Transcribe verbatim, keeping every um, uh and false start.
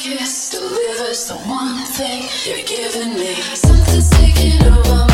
kiss delivers the one thing you're giving me. Something's taking over